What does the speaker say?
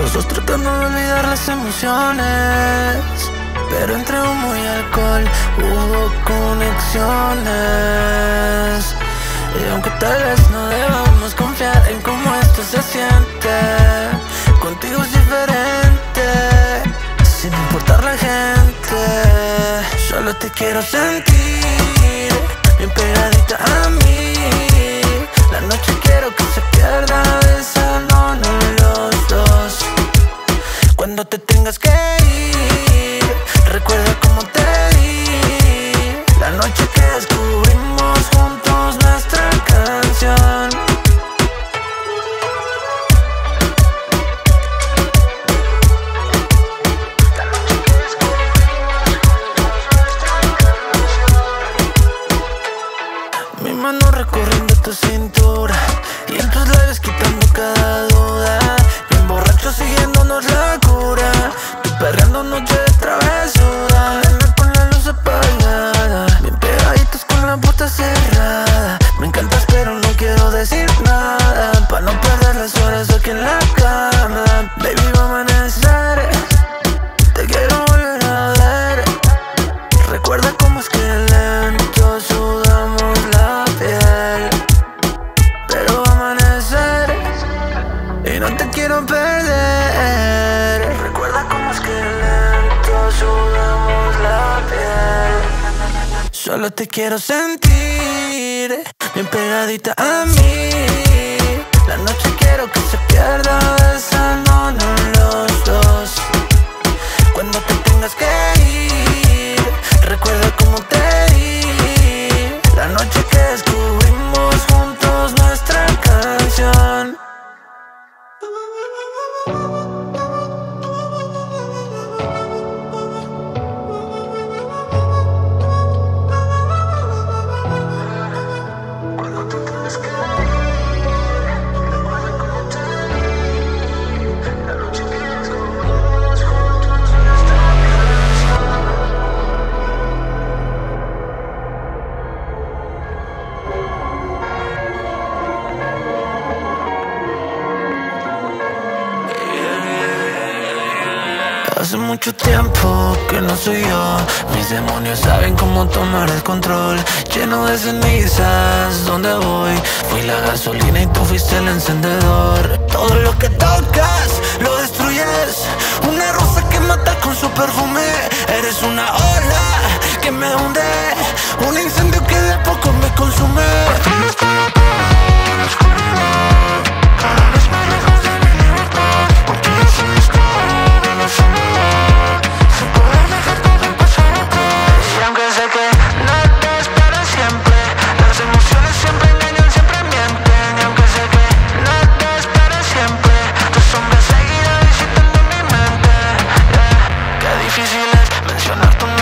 Los dos tratando de olvidar las emociones, pero entre humo y alcohol hubo conexiones. Y aunque tal vez no debamos confiar en cómo esto se siente, contigo es diferente, sin importar la gente. Solo te quiero sentir bien pegadita a mí. La noche quiero que se pierda besándonos los dos. Cuando te tengas que ir, recuerda cómo te di la noche que descubrimos juntos nuestra canción. Mi mano recorriendo tu cintura y en tus labios quitando cada duda. Bien borrachos siguiéndonos la cura, tú perreando noche de travesura. Nena con la luz apagada, bien pegaditos con la puerta cerrada. Me encantas pero no quiero decir nada, pa' no perder las horas aquí en la cama. Baby, va a amanecer, te quiero volver a ver. Recuerda cómo es que lento sudamos la piel, pero va a amanecer y no te quiero perder. Recuerda cómo es que lento sudamos la piel. Solo te quiero sentir bien pegadita a mí. La noche quiero que se pierda besándonos los dos. Cuando te tengas que ir, recuerda cómo te di la noche que descubrimos juntos nuestra canción. Cuando te tengas que ir, recuerda cómo te di la noche que descubrimos juntos nuestra canción. Hace mucho tiempo que no soy yo. Mis demonios saben cómo tomar el control. Lleno de cenizas, ¿dónde voy? Fui la gasolina y tú fuiste el encendedor. Todo lo que tocas lo destruyes. Una rosa que mata con su perfume. Eres una ola que me hunde, un incendio que de a poco me consume. Mencionar tu